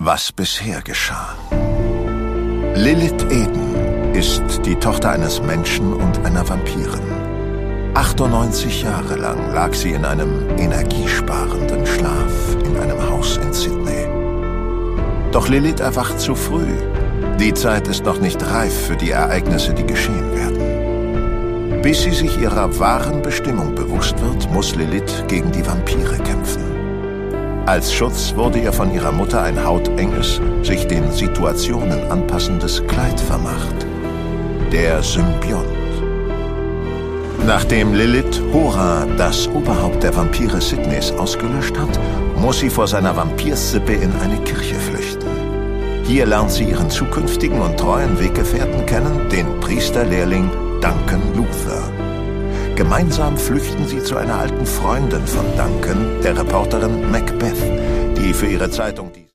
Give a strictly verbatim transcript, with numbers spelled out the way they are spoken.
Was bisher geschah. Lilith Eden ist die Tochter eines Menschen und einer Vampirin. achtundneunzig Jahre lang lag sie in einem energiesparenden Schlaf in einem Haus in Sydney. Doch Lilith erwacht zu früh. Die Zeit ist noch nicht reif für die Ereignisse, die geschehen werden. Bis sie sich ihrer wahren Bestimmung bewusst wird, muss Lilith gegen die Vampire kämpfen. Als Schutz wurde ihr von ihrer Mutter ein hautenges, sich den Situationen anpassendes Kleid vermacht. Der Symbiont. Nachdem Lilith Hora, das Oberhaupt der Vampire Sydneys, ausgelöscht hat, muss sie vor seiner Vampirsippe in eine Kirche flüchten. Hier lernt sie ihren zukünftigen und treuen Weggefährten kennen, den Priesterlehrling Duncan Luther. Gemeinsam flüchten sie zu einer alten Freundin von Duncan, der Reporterin Macbeth, die für ihre Zeitung die